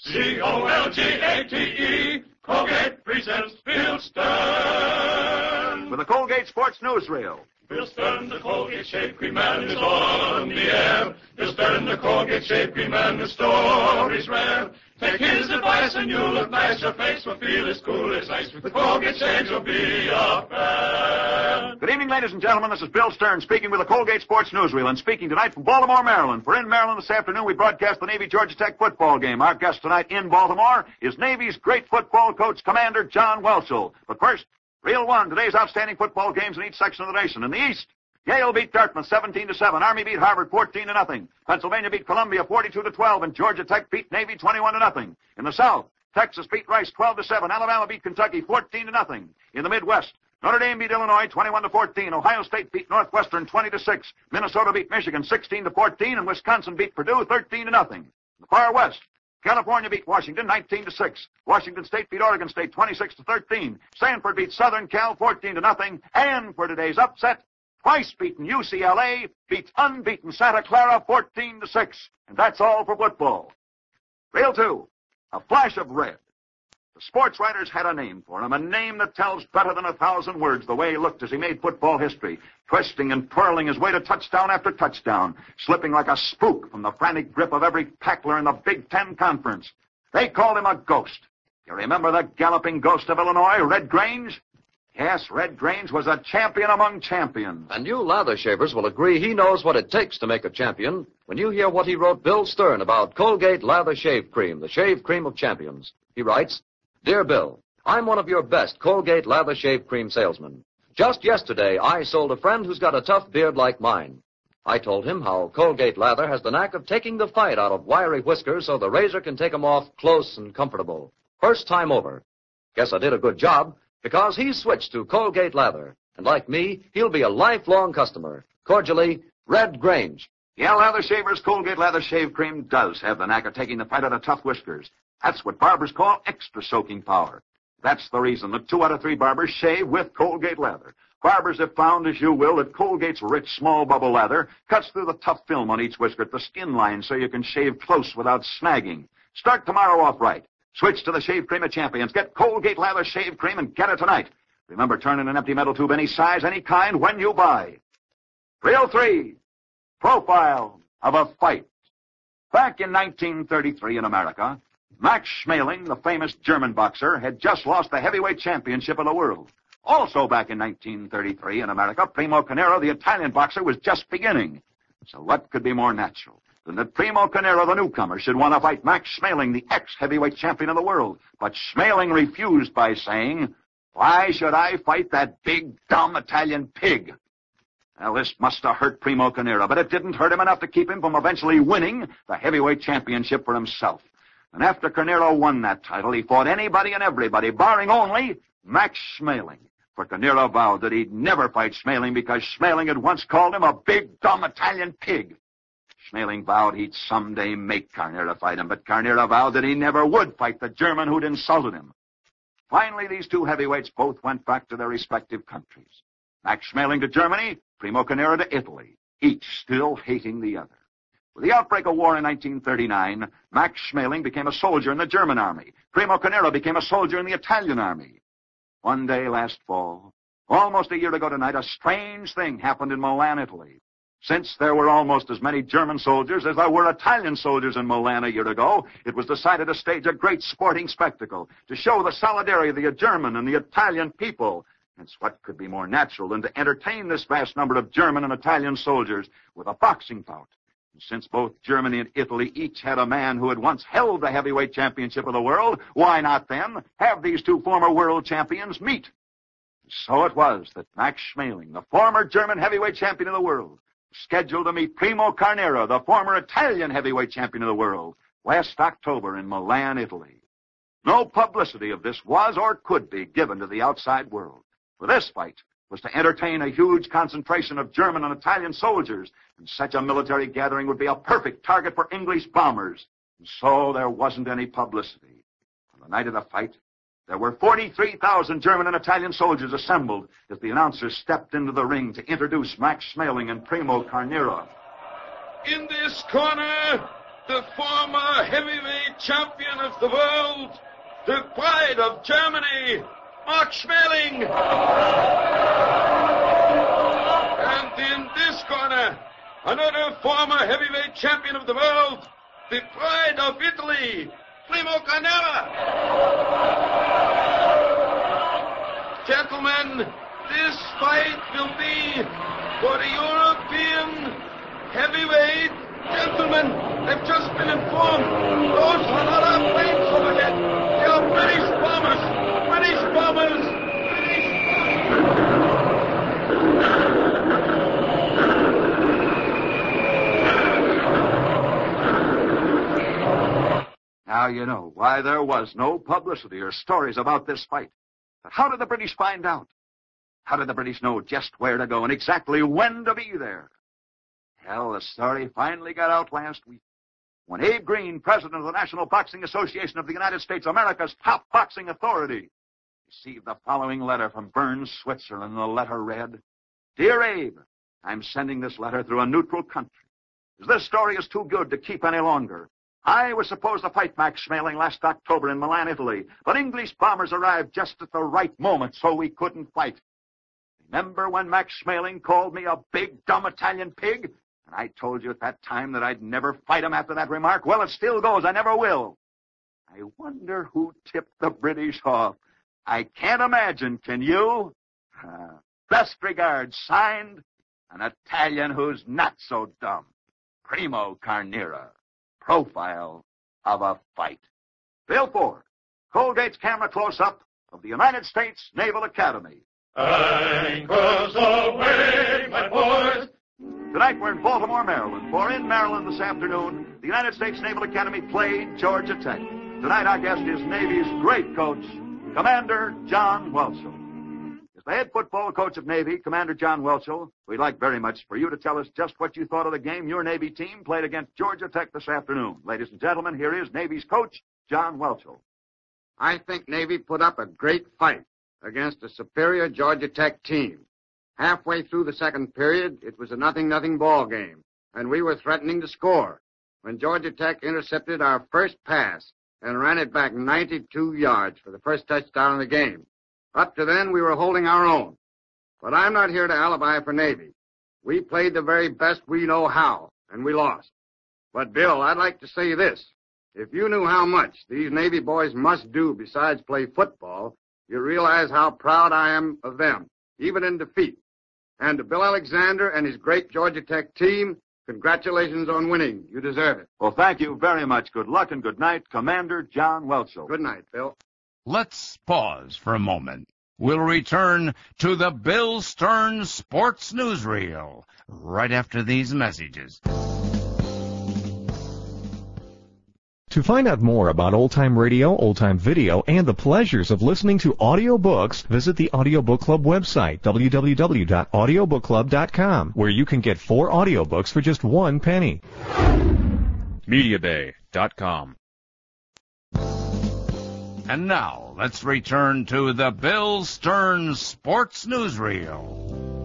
Colgate. Colgate presents Bill Stern. With the Colgate Sports Newsreel. Bill Stern, the Colgate Shave Cream Man, is on the air. Bill Stern, the Colgate Shave Cream Man, the story's rare. Take his advice and you'll look nice. Your face will feel as cool as ice. With the Colgate Shave, you'll be a fan. Good evening, ladies and gentlemen. This is Bill Stern speaking with the Colgate Sports Newsreel and speaking tonight from Baltimore, Maryland. For in Maryland this afternoon, we broadcast the Navy-Georgia Tech football game. Our guest tonight in Baltimore is Navy's great football coach, Commander John Welchel. But first, Reel 1, today's outstanding football games in each section of the nation. In the East, Yale beat Dartmouth 17-7. Army beat Harvard 14-0. Pennsylvania beat Columbia 42-12, and Georgia Tech beat Navy 21-0. In the South, Texas beat Rice 12-7. Alabama beat Kentucky 14-0. In the Midwest, Notre Dame beat Illinois 21-14. Ohio State beat Northwestern 20-6. Minnesota beat Michigan 16-14, and Wisconsin beat Purdue 13-0. In the Far West, California beat Washington 19-6. Washington State beat Oregon State 26-13. Stanford beat Southern Cal 14-0. And for today's upset, twice beaten UCLA beats unbeaten Santa Clara 14-6. And that's all for football. Reel 2, a flash of red. The sports writers had a name for him, a name that tells better than 1,000 words the way he looked as he made football history, twisting and twirling his way to touchdown after touchdown, slipping like a spook from the frantic grip of every tackler in the Big Ten Conference. They called him a ghost. You remember the galloping ghost of Illinois, Red Grange? Yes, Red Grange was a champion among champions. And you lather shavers will agree he knows what it takes to make a champion when you hear what he wrote Bill Stern about Colgate Lather Shave Cream, the shave cream of champions. He writes, Dear Bill, I'm one of your best Colgate Lather Shave Cream salesmen. Just yesterday, I sold a friend who's got a tough beard like mine. I told him how Colgate Lather has the knack of taking the fight out of wiry whiskers so the razor can take 'em off close and comfortable. First time over. Guess I did a good job, because he's switched to Colgate Lather. And like me, he'll be a lifelong customer. Cordially, Red Grange. Yeah, lather shavers, Colgate Lather Shave Cream does have the knack of taking the fight out of tough whiskers. That's what barbers call extra soaking power. That's the reason that 2 out of 3 barbers shave with Colgate Lather. Barbers have found, as you will, that Colgate's rich, small bubble lather cuts through the tough film on each whisker at the skin line so you can shave close without snagging. Start tomorrow off right. Switch to the shave cream of champions. Get Colgate Lather Shave Cream and get it tonight. Remember, turn in an empty metal tube any size, any kind, when you buy. Reel 3, profile of a fight. Back in 1933 in America, Max Schmeling, the famous German boxer, had just lost the heavyweight championship of the world. Also back in 1933 in America, Primo Carnera, the Italian boxer, was just beginning. So what could be more natural than that Primo Carnera, the newcomer, should want to fight Max Schmeling, the ex-heavyweight champion of the world? But Schmeling refused by saying, "Why should I fight that big, dumb Italian pig?" Well, this must have hurt Primo Carnera, but it didn't hurt him enough to keep him from eventually winning the heavyweight championship for himself. And after Carnera won that title, he fought anybody and everybody, barring only Max Schmeling. For Carnera vowed that he'd never fight Schmeling because Schmeling had once called him a big, dumb Italian pig. Schmeling vowed he'd someday make Carnera fight him, but Carnera vowed that he never would fight the German who'd insulted him. Finally, these 2 heavyweights both went back to their respective countries. Max Schmeling to Germany, Primo Carnera to Italy, each still hating the other. With the outbreak of war in 1939, Max Schmeling became a soldier in the German army. Primo Carnera became a soldier in the Italian army. One day last fall, almost a year ago tonight, a strange thing happened in Milan, Italy. Since there were almost as many German soldiers as there were Italian soldiers in Milan a year ago, it was decided to stage a great sporting spectacle to show the solidarity of the German and the Italian people. It's what could be more natural than to entertain this vast number of German and Italian soldiers with a boxing bout. And since both Germany and Italy each had a man who had once held the heavyweight championship of the world, why not then have these 2 former world champions meet? So it was that Max Schmeling, the former German heavyweight champion of the world, scheduled to meet Primo Carnera, the former Italian heavyweight champion of the world, last October in Milan, Italy. No publicity of this was or could be given to the outside world. For this fight was to entertain a huge concentration of German and Italian soldiers, and such a military gathering would be a perfect target for English bombers. And so there wasn't any publicity. On the night of the fight, there were 43,000 German and Italian soldiers assembled as the announcers stepped into the ring to introduce Max Schmeling and Primo Carnera. In this corner, the former heavyweight champion of the world, the pride of Germany, Mark Schmeling. And in this corner, another former heavyweight champion of the world, the pride of Italy, Primo Carnera. Gentlemen, this fight will be for the European heavyweight. Gentlemen, I've just been informed. Those are not our planes overhead. They are British bombers. British bombers. Now you know why there was no publicity or stories about this fight. But how did the British find out? How did the British know just where to go and exactly when to be there? Well, the story finally got out last week when Abe Green, president of the National Boxing Association of the United States, America's top boxing authority, received the following letter from Bern, Switzerland. The letter read, "Dear Abe, I'm sending this letter through a neutral country, as this story is too good to keep any longer. I was supposed to fight Max Schmeling last October in Milan, Italy, but English bombers arrived just at the right moment, so we couldn't fight. Remember when Max Schmeling called me a big, dumb Italian pig? And I told you at that time that I'd never fight him after that remark. Well, it still goes. I never will. I wonder who tipped the British off. I can't imagine, can you? Best regards, signed, an Italian who's not so dumb. Primo Carnera. Profile of a fight." Bill Ford, Colgate's camera close-up of the United States Naval Academy. Anchors away, my boys. Tonight we're in Baltimore, Maryland, for in Maryland this afternoon, the United States Naval Academy played Georgia Tech. Tonight our guest is Navy's great coach, Commander John Welchel. As the head football coach of Navy, Commander John Welchel, we'd like very much for you to tell us just what you thought of the game your Navy team played against Georgia Tech this afternoon. Ladies and gentlemen, here is Navy's coach, John Welchel. I think Navy put up a great fight against a superior Georgia Tech team. Halfway through the second period, it was a 0-0 ball game, and we were threatening to score when Georgia Tech intercepted our first pass and ran it back 92 yards for the first touchdown of the game. Up to then, we were holding our own. But I'm not here to alibi for Navy. We played the very best we know how, and we lost. But, Bill, I'd like to say this. If you knew how much these Navy boys must do besides play football, you realize how proud I am of them, even in defeat. And to Bill Alexander and his great Georgia Tech team, congratulations on winning. You deserve it. Well, thank you very much. Good luck and good night, Commander John Welchel. Good night, Bill. Let's pause for a moment. We'll return to the Bill Stern Sports Newsreel right after these messages. To find out more about old-time radio, old-time video, and the pleasures of listening to audiobooks, visit the Audiobook Club website, www.audiobookclub.com, where you can get 4 audiobooks for just 1 penny. MediaBay.com. And now, let's return to the Bill Stern Sports Newsreel.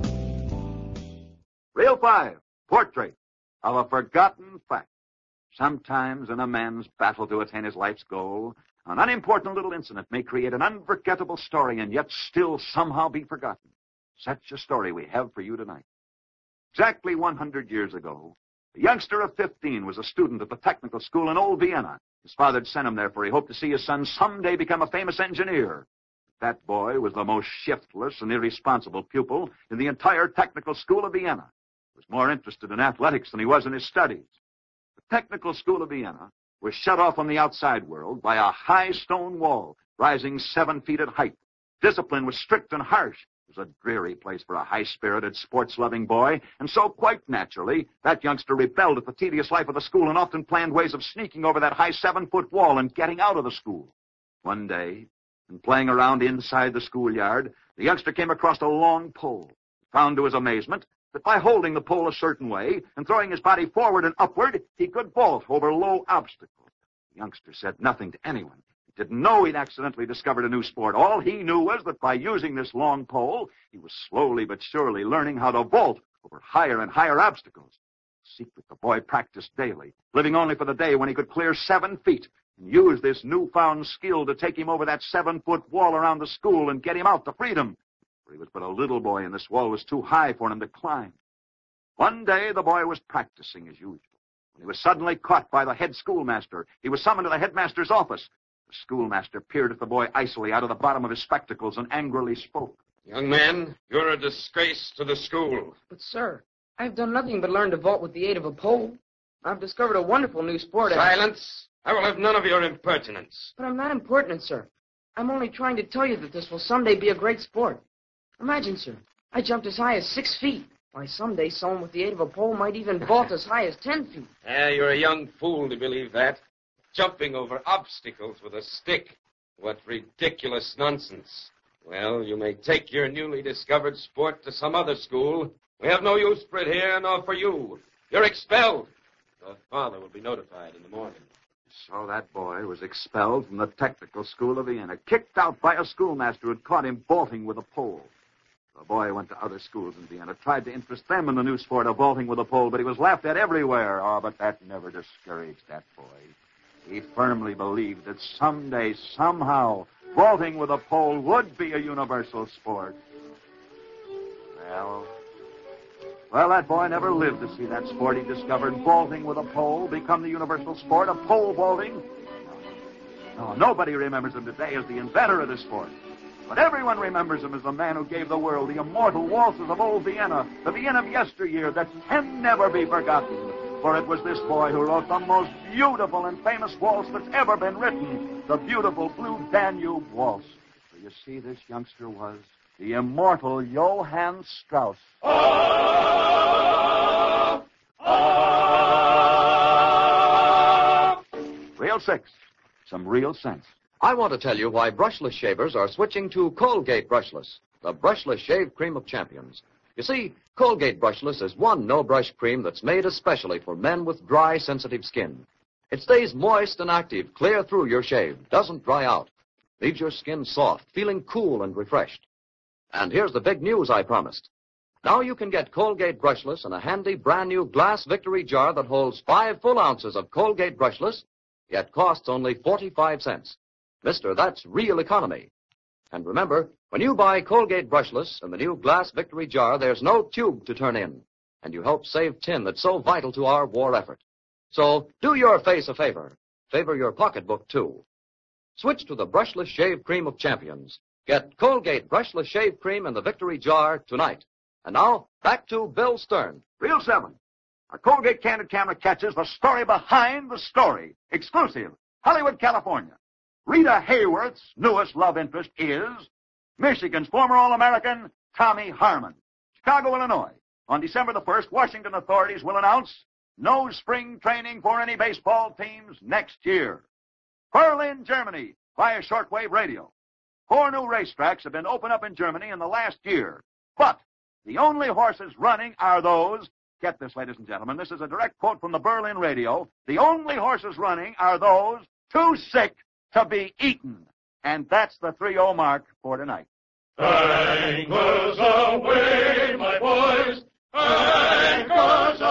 Reel 5, Portrait of a Forgotten Fact. Sometimes in a man's battle to attain his life's goal, an unimportant little incident may create an unforgettable story and yet still somehow be forgotten. Such a story we have for you tonight. Exactly 100 years ago, a youngster of 15 was a student at the technical school in Old Vienna. His father had sent him there for he hoped to see his son someday become a famous engineer. That boy was the most shiftless and irresponsible pupil in the entire technical school of Vienna. He was more interested in athletics than he was in his studies. The technical school of Vienna was shut off from the outside world by a high stone wall rising 7 feet at height. Discipline was strict and harsh. It was a dreary place for a high-spirited, sports-loving boy, and so quite naturally, that youngster rebelled at the tedious life of the school and often planned ways of sneaking over that high 7-foot wall and getting out of the school. One day, in playing around inside the schoolyard, the youngster came across a long pole. He found to his amazement that by holding the pole a certain way and throwing his body forward and upward, he could vault over low obstacles. The youngster said nothing to anyone. He didn't know he'd accidentally discovered a new sport. All he knew was that by using this long pole, he was slowly but surely learning how to vault over higher and higher obstacles. secret, the boy practiced daily, living only for the day when he could clear 7 feet and use this newfound skill to take him over that 7-foot wall around the school and get him out to freedom. For he was but a little boy, and this wall was too high for him to climb. One day, the boy was practicing as usual, when he was suddenly caught by the head schoolmaster. He was summoned to the headmaster's office. The schoolmaster peered at the boy icily out of the bottom of his spectacles and angrily spoke. Young man, you're a disgrace to the school. But, sir, I've done nothing but learn to vault with the aid of a pole. I've discovered a wonderful new sport. Silence! I will have none of your impertinence. But I'm not impertinent, sir. I'm only trying to tell you that this will someday be a great sport. Imagine, sir, I jumped as high as 6 feet. Why, someday someone with the aid of a pole might even vault as high as 10 feet. You're a young fool to believe that. Jumping over obstacles with a stick. What ridiculous nonsense. Well, you may take your newly discovered sport to some other school. We have no use for it here, nor for you. You're expelled. Your father will be notified in the morning. So that boy was expelled from the technical school of Vienna, kicked out by a schoolmaster who had caught him vaulting with a pole. The boy went to other schools in Vienna, tried to interest them in the new sport of vaulting with a pole, but he was laughed at everywhere. Oh, but that never discouraged that boy. He firmly believed that someday, somehow, vaulting with a pole would be a universal sport. Well, that boy never lived to see that sport he discovered, vaulting with a pole, become the universal sport of pole vaulting. No, nobody remembers him today as the inventor of this sport. But everyone remembers him as the man who gave the world the immortal waltzes of old Vienna, the Vienna of yesteryear that can never be forgotten. For it was this boy who wrote the most beautiful and famous waltz that's ever been written, the beautiful Blue Danube Waltz. So you see, this youngster was the immortal Johann Strauss. Real 6. Some real sense. I want to tell you why brushless shavers are switching to Colgate Brushless, the brushless shave cream of champions. You see, Colgate Brushless is one no-brush cream that's made especially for men with dry, sensitive skin. It stays moist and active clear through your shave, doesn't dry out, leaves your skin soft, feeling cool and refreshed. And here's the big news I promised. Now you can get Colgate Brushless in a handy brand-new glass Victory jar that holds 5 full ounces of Colgate Brushless, yet costs only 45 cents. Mister, that's real economy. And remember, when you buy Colgate Brushless in the new glass Victory jar, there's no tube to turn in, and you help save tin that's so vital to our war effort. So do your face a favor. Favor your pocketbook, too. Switch to the brushless shave cream of champions. Get Colgate Brushless Shave Cream in the Victory jar tonight. And now, back to Bill Stern. Real 7. A Colgate Candid Camera catches the story behind the story. Exclusive. Hollywood, California. Rita Hayworth's newest love interest is Michigan's former All-American, Tommy Harmon. Chicago, Illinois. On December the 1st, Washington authorities will announce no spring training for any baseball teams next year. Berlin, Germany, via shortwave radio. 4 new racetracks have been opened up in Germany in the last year. But the only horses running are those, get this, ladies and gentlemen, this is a direct quote from the Berlin radio, the only horses running are those too sick to be eaten. And that's the 3-0 mark for tonight. Anchors away, my boys, anchors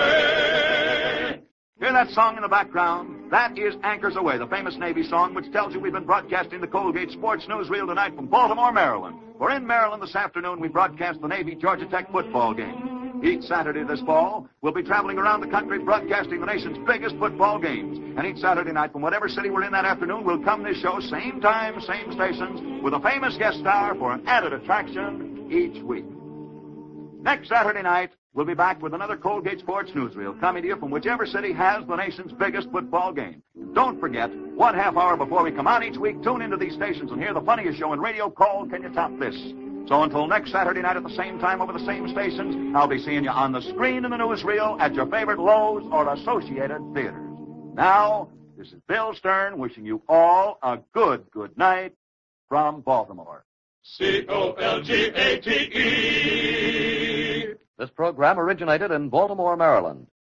away. Hear that song in the background? That is Anchors Away, the famous Navy song which tells you we've been broadcasting the Colgate Sports Newsreel tonight from Baltimore, Maryland. For in Maryland this afternoon, we broadcast the Navy-Georgia Tech football game. Each Saturday this fall, we'll be traveling around the country broadcasting the nation's biggest football games. And each Saturday night, from whatever city we're in that afternoon, we'll come this show, same time, same stations, with a famous guest star for an added attraction each week. Next Saturday night, we'll be back with another Colgate Sports Newsreel coming to you from whichever city has the nation's biggest football game. Don't forget, 1 half hour before we come on each week, tune into these stations and hear the funniest show in radio called Can You Top This? So until next Saturday night at the same time over the same stations, I'll be seeing you on the screen in the newsreel at your favorite Lowe's or Associated Theaters. Now, this is Bill Stern wishing you all a good night from Baltimore. Colgate. This program originated in Baltimore, Maryland.